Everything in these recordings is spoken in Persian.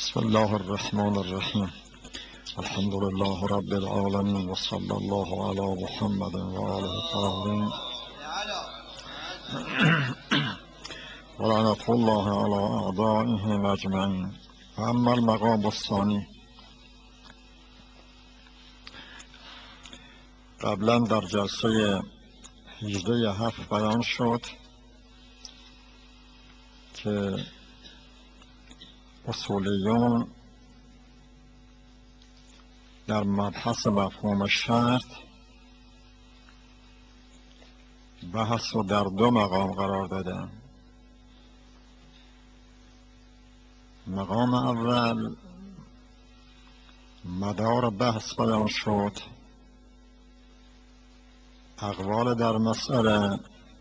بسم الله الرحمن الرحیم. الحمد لله رب العالمین و صلی الله علی محمد و آله الطاهرین و لعنة الله علی اعدائهم اجمعین. و اما المقام الثانی، قبلا در جلسه 18 بیان شد که اصولیون در مبحث مفهوم شرط بحث رو در دو مقام قرار دادن. مقام اول مدار بحث بیان شد، اقوال در مسئله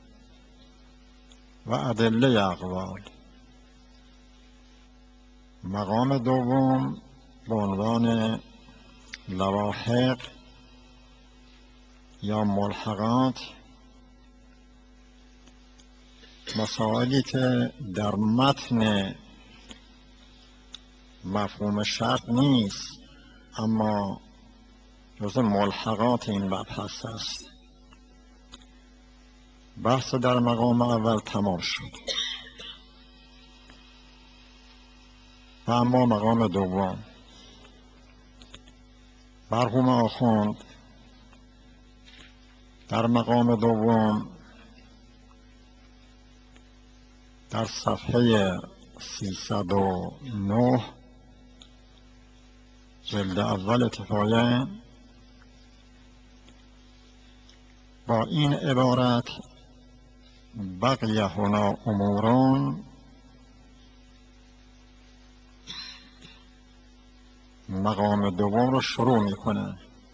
و ادله اقوال. مقام دوم به عنوان لواحق یا ملحقات، مسائلی که در متن مفهوم شرط نیست اما جزء ملحقات این مبحث است. بحث در مقام اول تمام شد و اما مقام دوم، مرحوم آخوند در مقام دوم در صفحه 309 جلد اول اتفاقه با این عبارت بقی هنا امورون، مقام دوم رو شروع میکنه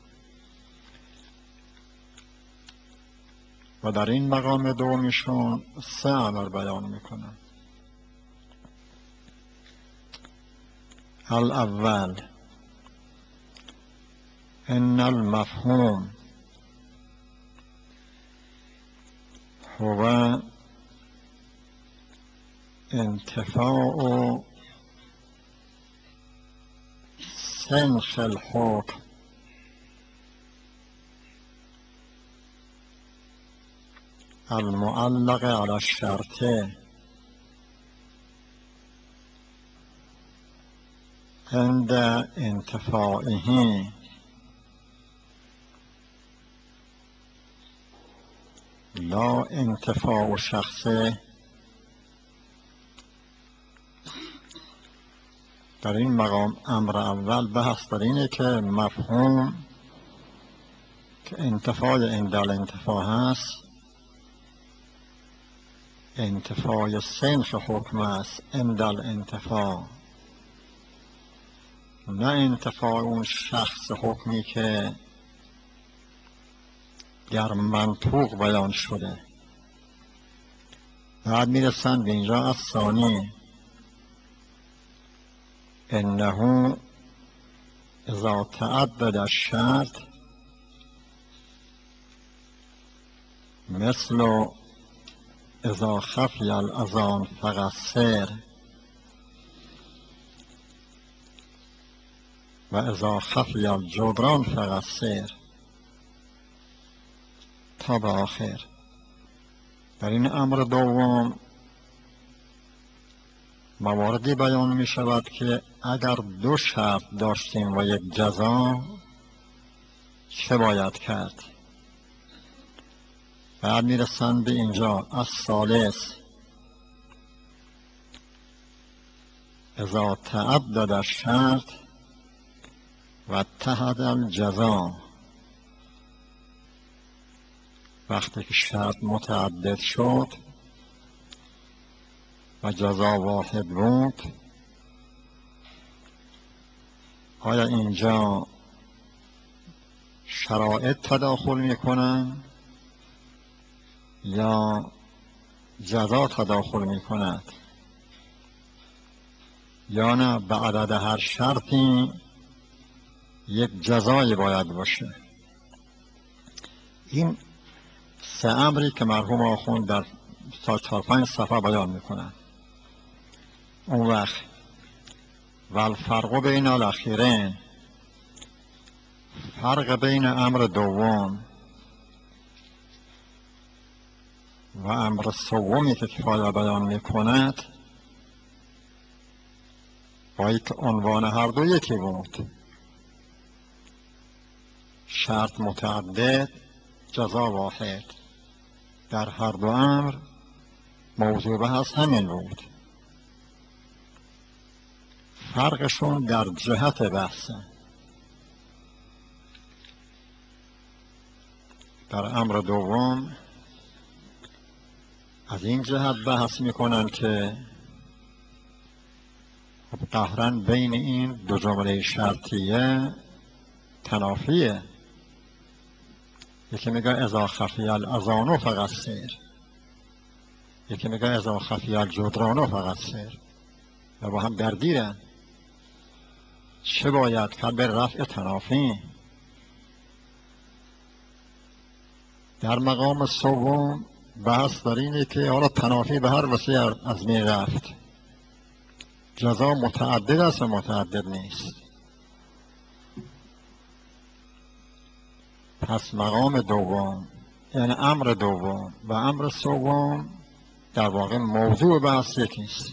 و در این مقام دومیشون 3 امر بیان میکنه. الاول ان المفهوم هو انتفاع سنخ الحكم المعلق على الشرط عند انتفاعه لا انتفاع شخصه. در این مقام امر اول بحث در اینه که مفهوم که انتفاع اندل انتفاع هست، انتفاع سنخ حکم است اندل انتفاع، نه انتفاع اون شخص حکمی که در منطوق بیان شده. بعد میرسن به اینجا از ثانی انه اذا تعدد الشرط مثل اذا خفی الاذان فقصر و اذا خفی الجدران فقصر تا به آخر. در این امر دوم مواردی بیان می شود که اگر 2 شرط داشتیم و 1 جزا چه باید کرد. بعد می رسند به اینجا الثالث اذا تعدد الشرط و اتحد الجزا، وقتی که شرط متعدد شد و جزا واحد بود، آیا اینجا شرایط تداخل میکنن یا جزا تداخل میکند، یا نه به عدد هر شرطی 1 جزایی باید باشه. این 3 امری که مرحوم آخوند در 4-5 صفحه بیان میکنن. اون وقت و الفرق بین الاخیرین، فرق بین امر دوم و امر سومی که کفایه بیان می کند با یک عنوان هر دو یکی بود: شرط متعدد، جزا واحد. در هر دو امر موضوع بحث همین بود. فرقشون در جهت بحثه. در امر دوم از این جهت بحث میکنن که قهراً بین این دو جمله شرطیه تنافیه. یکی میگه اذا خفی الاذان فقط سیر، یکی میگه اذا خفی الجدران فقط سیر، و با هم درگیرن. چه باید کرد؟ به رفع تنافی. در مقام سوم بحث در اینه که حالا تنافی به هر وسیله از می رفت، جزا متعدد است و متعدد نیست. پس مقام دوم یعنی امر دوم و امر سوم در واقع موضوع بحث یکیست،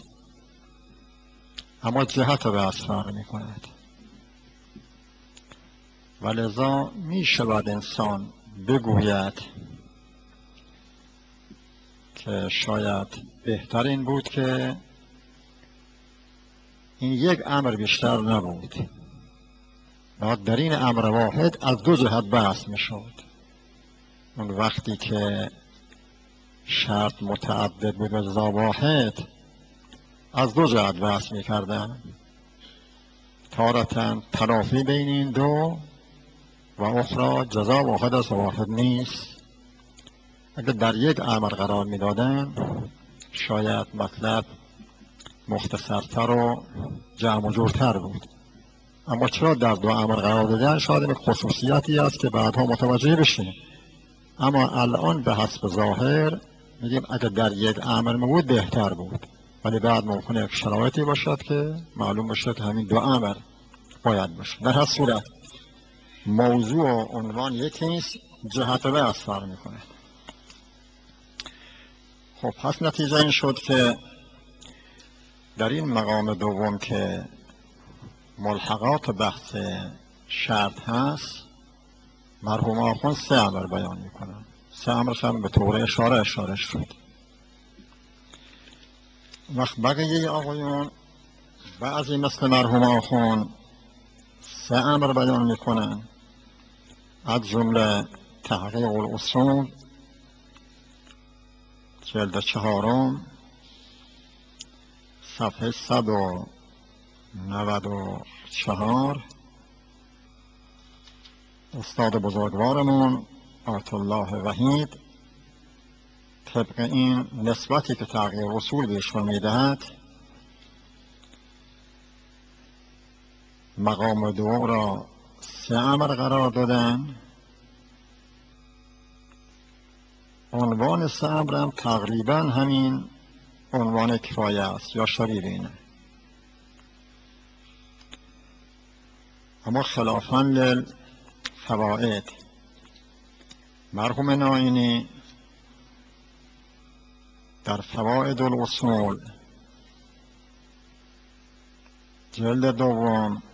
اما جهت بحث فرق می کند. و لذا می شود انسان بگوید که شاید بهتر این بود که این یک امر بیشتر نبود، باید در این امر واحد از دو جهت بحث می شد. اون وقتی که شرط متعدد بود و جزا واحد، از دو جهت بحث می کردن. تارتاً تنافی بین این دو و اخرى جزا واحد است و واحد نیست. اگر در یک امر قرار می دادن شاید مطلب مختصرتر و جمع و جورتر بود، اما چرا در دو امر قرار دادن؟ شاید یک خصوصیتی است که بعدها متوجه بشیم. اما الان به حسب ظاهر میگیم اگر در یک امر بود بهتر بود، ولی بعد ممکنه یک شرایطی باشد که معلوم بشه که همین دو امر باید باشه. در هر صورت موضوع و عنوان یکی نیست، جهت بحث فرق میکنه. خب پس نتیجه این شد که در این مقام دوم که ملحقات بحث شرط هست، مرحوم آخوند سه امر بیان میکنن. سه امرش هم به طور اشاره شد. وقت بقیه آقایون بعضی مثل مرحوم آخوند سه امر بیان میکنن، از جمله تحقیق الاصول جلد 4 صفحه 194. استاد بزرگوارمون آیت الله وحید طبق این نسبتی که تحقیق اصول بهشون میدهد مقام دوم را سه امر قرار دادن. عنوان سه امر هم تقریبا همین عنوان کفایه است یا شبیه اینه، اما خلافاً للفوائد مرحوم ناینی در فوائد الاصول جلد دوم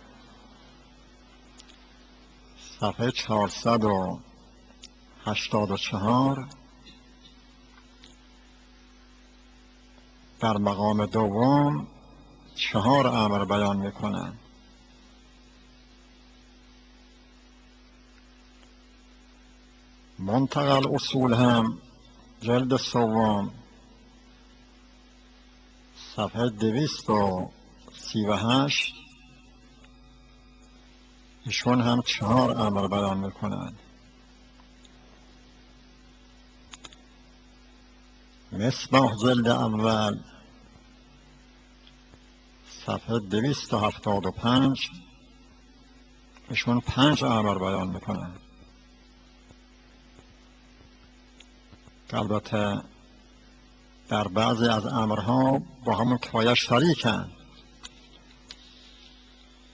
صفحه 484 در مقام دوم 4 امر بیان میکنن. منتقى الاصول هم جلد سوم صفحه 238 ایشون هم 4 امر بیان میکنن. مصباح جلد اول صفحه 275 ایشون 5 امر بیان میکنن. البته در بعضی از امرها با همون کفایه شریکن،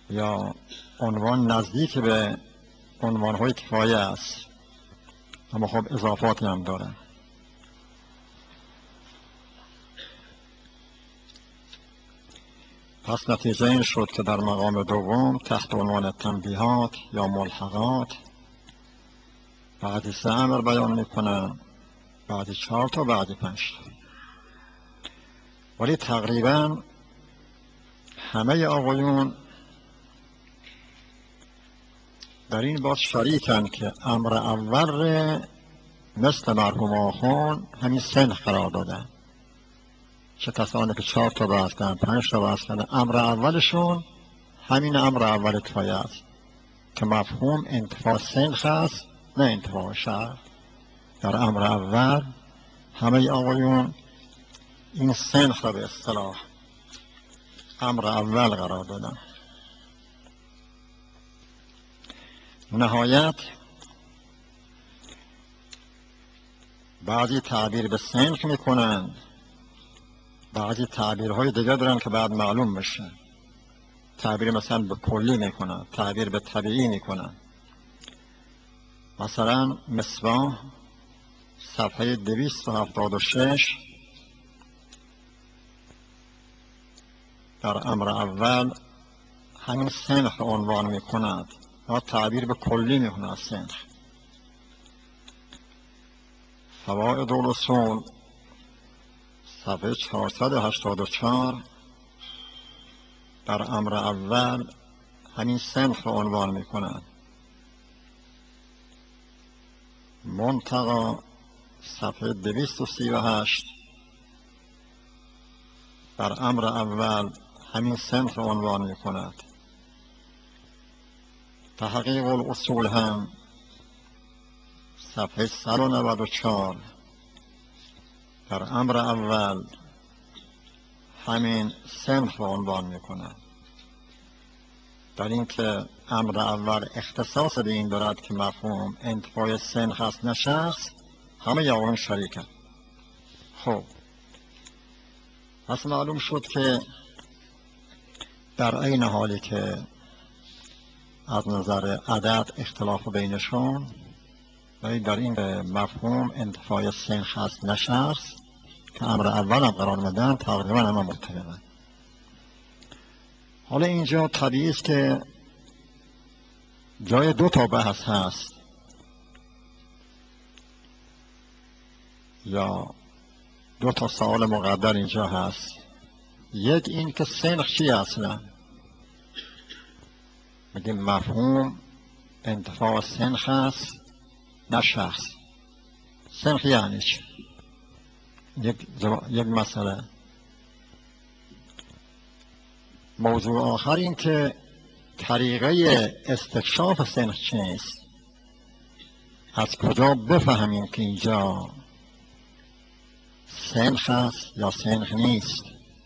یا عنوان نزدیک به عنوانهای کفایه است، اما خب اضافاتی هم داره. پس نتیجه این شد که در مقام دوم تحت عنوان تنبیهات یا ملحقات بعدی 3 امر بیان میکنه، بعدی 4 تا، بعدی 5 تا. ولی تقریبا همه آقایون در این بات شریکن که امر اول مثل مرحوم آخوند همین سنخ قرار دادن. چه کسانی که 4 تا بستن، 5 تا بستن، امر اولشون همین امر اول کفایه است که مفهوم انتفاع سنخ است نه انتفاع شرط. در امر اول همه آقایون این سنخ را به اصطلاح امر اول قرار دادن. نهایت بعضی تعبیر به سنخ میکنن، بعضی تعبیرهای دیگه دارن که بعد معلوم بشه. تعبیر مثلا به کلی میکنن، تعبیر به طبیعی میکنن. مثلا مصباح صفحه 276 در امر اول همین سنخ عنوان میکند یا تعبیر به کلی میکنه از سنخ. فوائد الاصول صفحه 484 در امر اول همین سنخ عنوان میکند. منتقا صفحه 238 در امر اول همین سنخ عنوان میکند. تحقیق الاصول هم صفحه 194 در امر اول همین سنخ عنوان میکند. در این که امر اول اختصاص به این دارد که مفهوم انتفاع سنخ است نه شخص، همه یاون شریکن. خب پس معلوم شد که در این حالی که از نظر عدد اختلاف بینشون، ولی در این مفهوم انتفاع سنخ است نه شخص که امر اول هم قرار میدن تقریبا همه متفقن. حالا اینجا طبیعی است که جای 2 تا بحث هست یا 2 تا سوال مقدر اینجا هست. یک این که سنخ چی اصلا؟ میگیم مفهوم انتفاع سنخ است نه شخص. سنخ یعنی چی؟ یک مسئله. موضوع آخر این که طریقه استکشاف سنخ چیست؟ از کجا بفهمیم که اینجا سنخ است یا سنخ نیست؟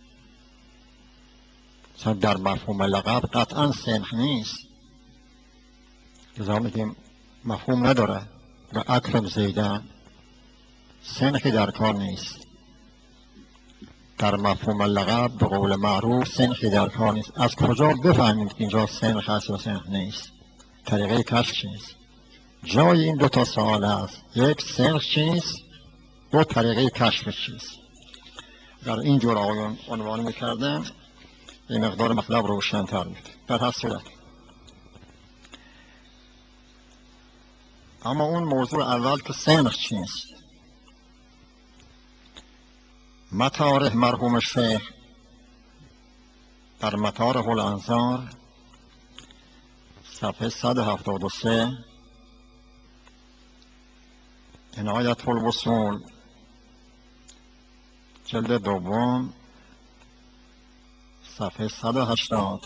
مثلا در مفهوم لقب قطعا سنخ نیست، لذا میگیم مفهوم نداره. و اکرم زیدن سنخی در کار نیست. در مفهوم لقب به قول معروف سنخی در کار نیست. از کجا بفهمیم که اینجا سنخ هست یا سنخ نیست؟ طریقه کشف چیست؟ جای این 2 تا سوال هست. یک سنخ چیست؟ 2 طریقه کشف چیست؟ در این جور آقایون عنوان میکردن این مقدار مطلب روشن‌تر میشه. در هر صورت اما اون موضوع اول که سنخ چیست، مطارح مرحوم شیخ در مطارح الانظار صفحه 173، عنایت الوصول جلد دوم صفحه 180،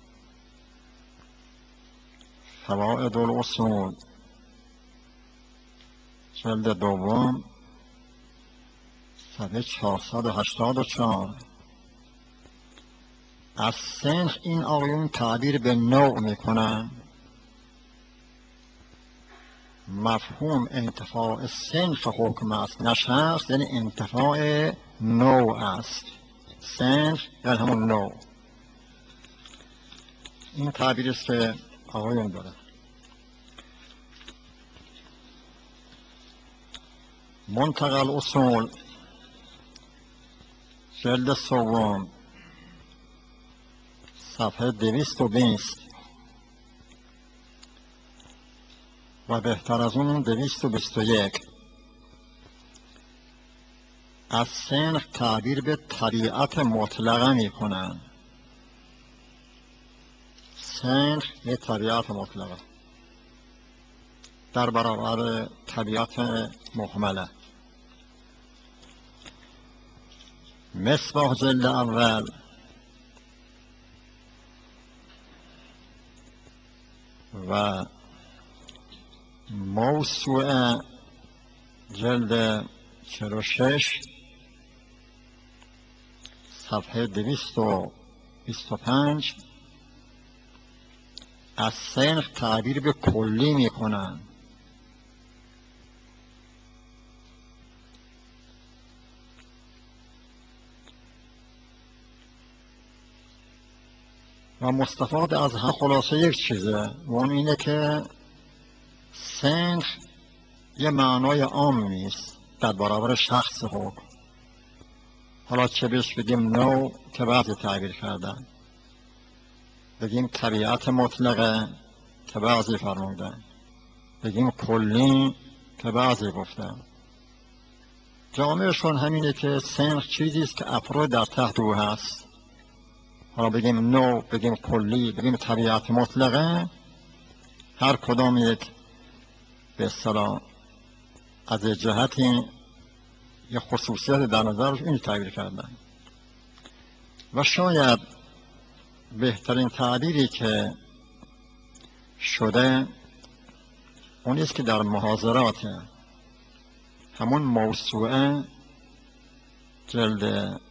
فوائد الاصول جلد دوم صفحه 484. از سنخ این آقایون تعبیر به نوع میکنن. مفهوم انتفاع سنخ حکم است نه شخص، یعنی انتفاع نوع است. سنخ یعنی همون نوع. این تعبیر است که آقایون داره. منتقى الاصول جلد سوم صفحه 220 و بهتر از اون 221 از سنخ تعبیر به طبیعت مطلقه می کنند. سنخ یه طبیعت مطلقه در برابر طبیعت محمله. مصباح جلد اول و موسوعه جلد 46 صفحه 225 از سنخ تعبیر به کلی می کنند. و مستفاد از هم خلاصه یک چیزه و اون اینه که سنخ یه معنای عام نیست در برابر شخص حکم. حالا چه بهش بگیم نوع که بعضی تعبیر کردن، بگیم طبیعت مطلقه که بعضی فرمودن، بگیم کلی که بعضی گفتن. جامعشون همینه که سنخ چیزی است که افراد در تحت او هست. حالا بگیم نوع، بگیم کلی، بگیم طبیعت مطلقه، هر کدام یک به اصطلاح از جهتی یه خصوصیت در نظرش این تعبیر کردن. و شاید بهترین تعبیری که شده اونیست که در محاضرات همون موسوعه جلد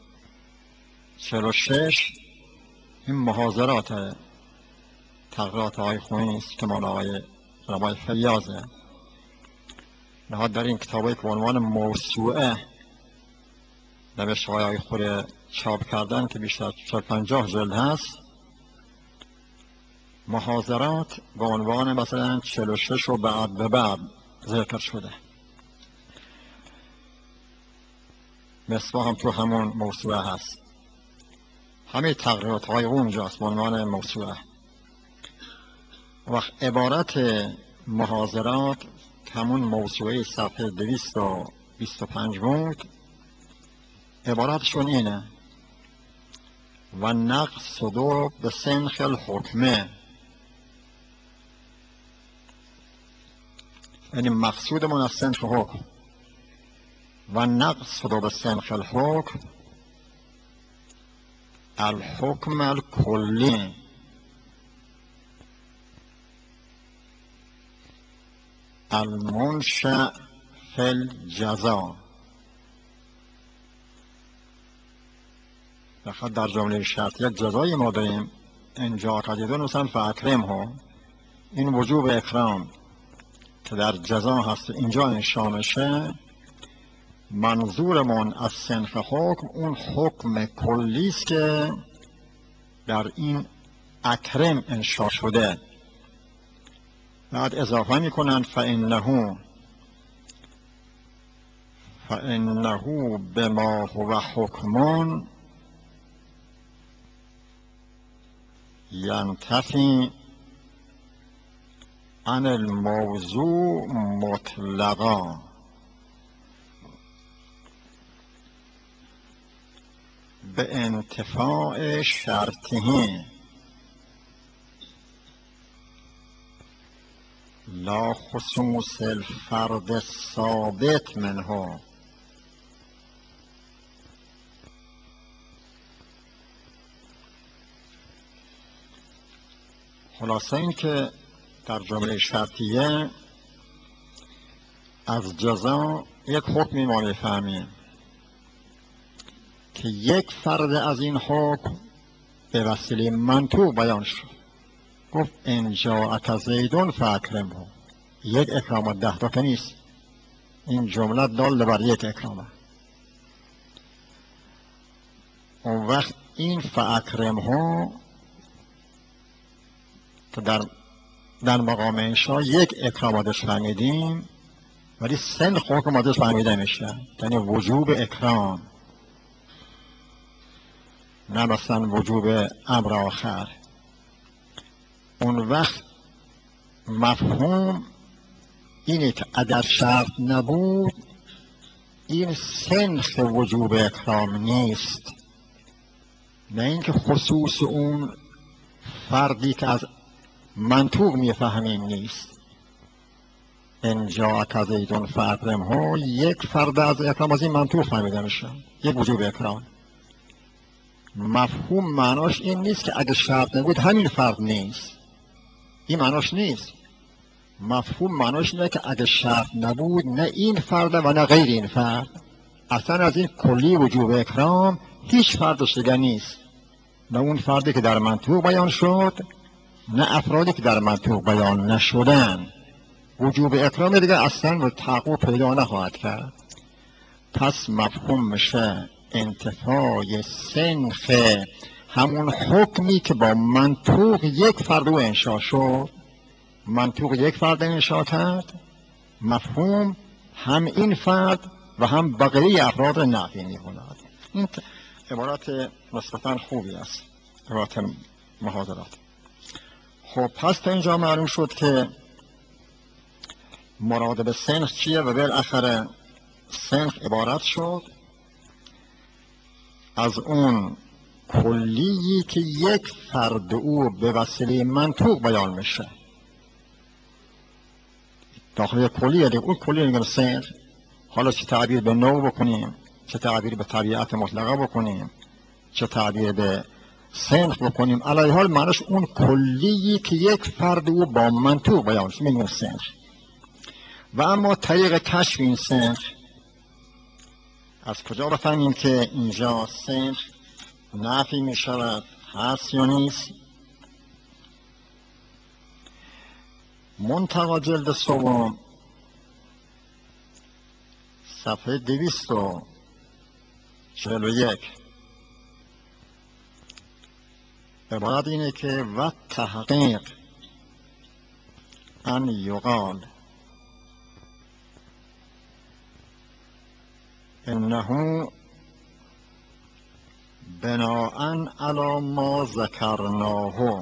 46 این محاضرات تقریرات آقای خوینی است که مال آقای ربای فیاضه. نهاد در این کتابی که عنوان موسوعه نوشته های خود چاپ کردن که بیشتر 50 جلد هست، محاضرات به عنوان مثلا 46 و بعد به بعد ذکر شده. مصباح هم تو همون موسوعه هست، همه تقریرات های اونجاست به عنوان موسوعه. وقت عبارت محاضرات همون موسوعه صفحه 225 بود، عبارتشون اینه: و نقصد به سنخ الحکمه، یعنی مقصودمون از سنخ حکم، و نقصد به سنخ الحکم الحکم الکلی، المنشأ فی الجزا. بخاطر در جمله شرط یک جزایی ما داریم اینجا قدیدون مثلا فاکرم ها، این وجوب اکرام که در جزا هست اینجا انشا میشه. منظورمون از سنخ حکم اون حکم کلی است که در این اکرم انشا شده. بعد اضافه میکنن فانه بما هو حکمون ینتفی عن الموضوع مطلقا. به انتفاع شرطه لا خصوص الفرد الثابت منه. خلاصه این که در جمله شرطیه از جزا یک حکمی ما میفهمیم که یک فرد از این حکم به وسیله منطوق بیان شد. گفت ان جاءک زیدون فاکرمه، یک اکرام 10 تا که نیست، این جمله دال بر یک اکرامه. اون وقت این فاکرمه که در مقام انشا یک اکرام ازش فهمیدیم، ولی سن حکم ازش فهمیده میشه، یعنی وجوب اکرام، نه مثلا وجوب امر آخر. اون وقت مفهوم اینه که اگر شرط نبود این سنخ وجوب اکرام نیست، نه اینکه خصوص اون فردی که از منطوق میفهمیم نیست. ان جاءک زیدون فاکرمه، یک فرد از اکرام از این منطوق فهمیده میشه، یک وجوب اکرام. مفهوم معناش این نیست که اگه شرط نبود همین فرد نیست، این معناش نیست. مفهوم معناش اینه که اگه شرط نبود نه این فرد و نه غیر این فرد، اصلا از این کلی وجوب اکرام هیچ فردش دیگه نیست، نه اون فردی که در منطوق بیان شد نه افرادی که در منطوق بیان نشدن. وجوب اکرام دیگه اصلا به تحقق پیدا نخواهد کرد. پس مفهوم میشه انتفاع سنخ همون حکمی که با منطوق یک فرد رو انشا شد. منطوق یک فرد انشا کرد، مفهوم هم این فرد و هم بقیه افراد نفی می‌کند. این عبارت نسبتاً خوبی است، عبارت محاضرات. خب پس تا اینجا معلوم شد که مراد به سنخ چیه و بالاخره سنخ عبارت شد از اون کلیی که یک فرد او به وسیله منطوق بیان میشه. داخل کلیه دیگه، اون کلیه میگن سنخ. حالا چه تعبیر به نوع بکنیم، چه تعبیر به طبیعت مطلقه بکنیم، چه تعبیر به سنخ بکنیم، علیه حال معنیش اون کلیی که یک فرد او با منطوق بیان میشه میگن سنخ. و اما طریق کشف این سنخ از کجا بفهمیم که اینجا سنخ نفی می شود، هست یا نیست؟ منتقا جلد سوم صفحه 241 عبارت اینه که و تحقیق ان یقال انه بناءً علی ما ذکرناه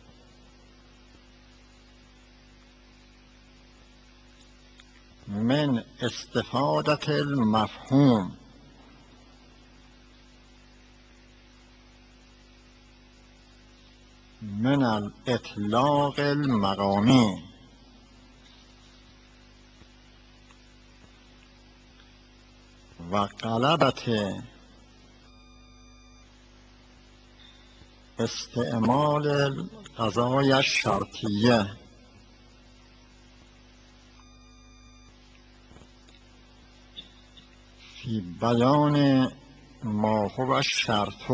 من استفادة المفهوم من الاطلاق المقامی و غلبة استعمال القضايا الشرطیه فی بیان ما هو الشرط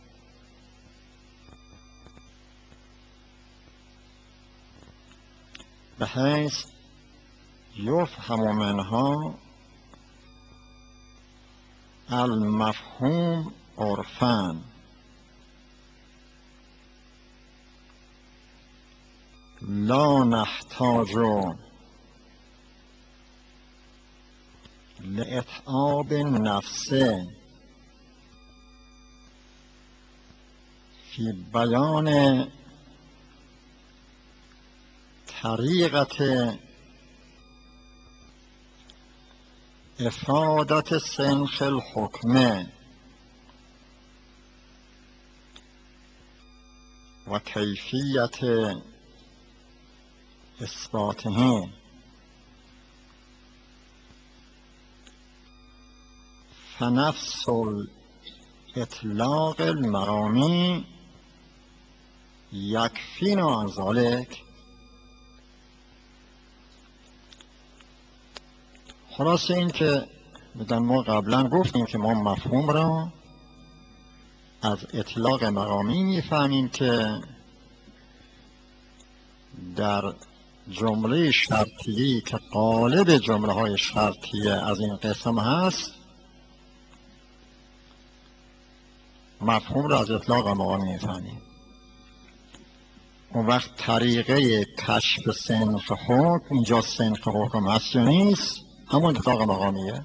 بحیث یفهم منها المفهوم عرفاً لا نحتاج لإتعاب النفس في بیان طریقة افادة سنخ الحکم و کیفیت اثباته فنفس الاطلاق المقامی یکفینا عن ذلک. خلاصه این که ما قبلا گفتیم که ما مفهوم را از اطلاق مقامی میفهمیم که در جمله شرطیه‌ای که غالب جمله های شرطیه از این قسم هست مفهوم را از اطلاق مقامی میفهمیم. اون وقت طریقه کشف سنخ حکم، اینجا سنخ حکم هست یا نیست، همون اطلاق مقامیه.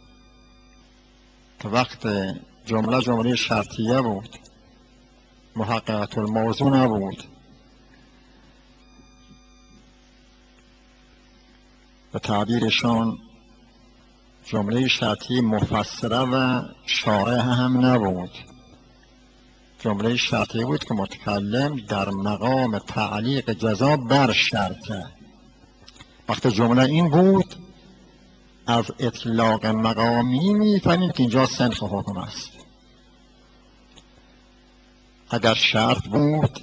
که وقت جمله شرطیه بود، محققة الموضوع نبود، به تعبیرشان جمله شرطی مفسره و شارح هم نبود، جمله شرطی بود که متکلم در مقام تعلیق جزا بر شرطه. وقتی جمله این بود، از اطلاق مقامی میفهمیم که اینجا سنخ حکم است. اگر شرط بود،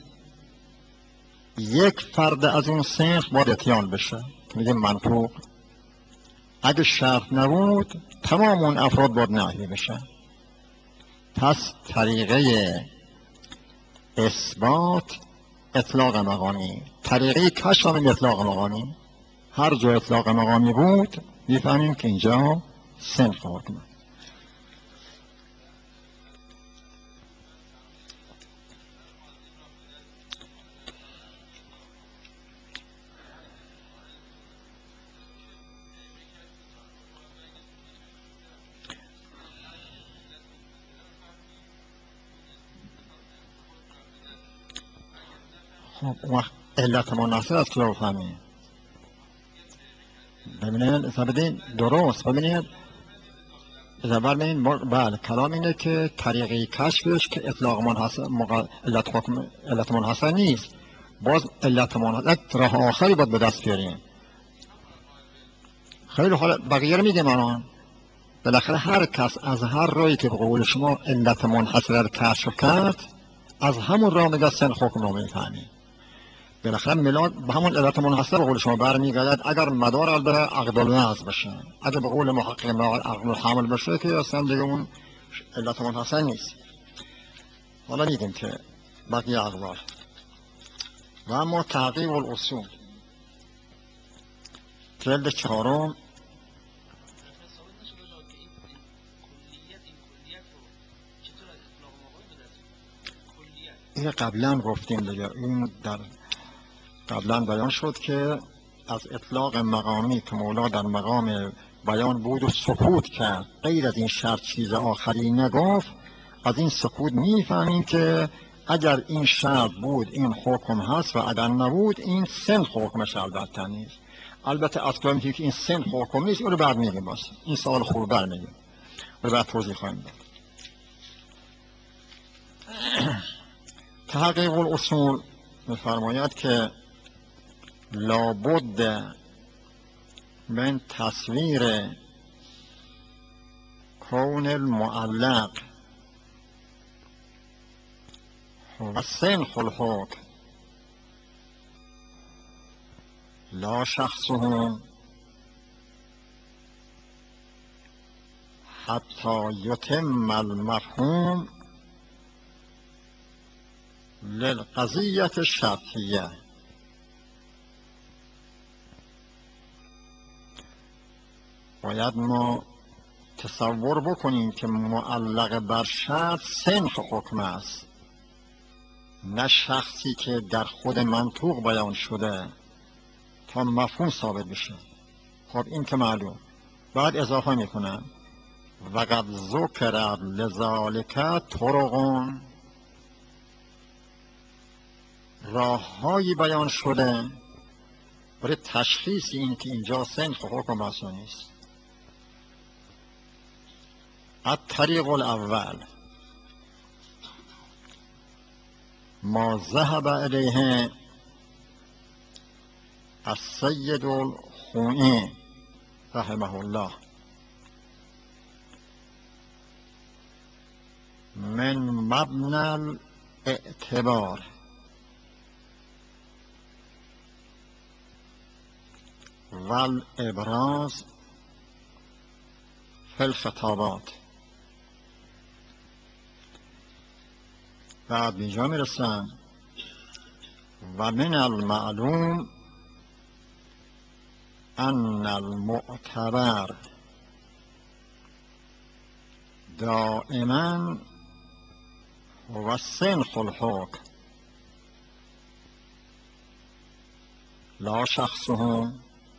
یک فرد از اون سنخ باید اتیان بشه، میگه منطوق. اگه شرط نبود، تمام اون افراد باید نهی بشه. پس طریقه اثبات اطلاق مقامی، طریقه کشف هم اطلاق مقامی. هر جا اطلاق مقامی بود میفهمیم که اینجا سنخ حکمه. خب وقت علت مناسب است که رو فهمیم. ببینید درست، ببینید بله کلام اینه که طریقه کشفش که اطلاق منحصر علت منحصر نیست، باز علت منحصر راه آخری باید به دست بیاریم. خیلی حالا بقیه رو میگم الان. بالاخره هر کس از هر راهی که به قول شما علت منحصر رو کشف کرد، از همون راه میگه سنخ حکم رو میفهمیم. بالاخره ملاک به همون علت منحصر به قول شما برمیگردد، اگر مدار البته عقد النظر بشه. اگر به قول محقق عقد الحمل بشه که اصلا دیگه اون علت منحصر نیست. حالا میگیم که بقیه اقوال. و اما تحقیق الاصول، جلد 4. این قبلا گفتیم دیگه، این در قبلا بیان شد که از اطلاق مقامی که مولا در مقام بیان بود و سکوت کرد، غیر از این شرط چیز آخری نگفت، از این سکوت میفهمیم که اگر این شرط بود این حکم هست و اگر نبود این سنخ حکمش البته نیست. البته اصلا که این سنخ حکم نیست، اون رو بعد میگیم. باشه این سوال خوب بر میگیم، رو بعد توضیح خواهیم داد. تحقیق الاصول میفرماید که لابد من تصویر کون المعلق و سنخ الحکم لا شخصهم حتی یتم المفهوم للقضیة الشرطیه. باید ما تصور بکنیم که معلق بر شرط سنخ حکم است، نه شخصی که در خود منطوق بیان شده تا مفهوم ثابت بشه. خب این که معلوم. بعد اضافه میکنم وقد ذکر لذالک طرقون، راههایی بیان شده برای تشخیص این که اینجا سنخ حکم است نیست. الطریق الاول ما ذهب الیه السید الخوئی رحمه الله من مبنى الاعتبار والابراز فی الخطابات. بعد اینجا میرسن و من المعلوم ان المعتبر دائما هو سنخ الحکم لا شخصهم.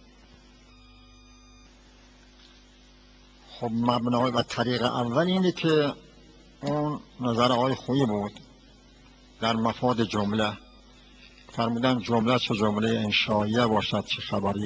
خب مبنای و طریق اول اینه که اون نظر آقای خویی بود در مفاد جمله، فرمودن جمله چه جمله انشائیه باشد چه خبریه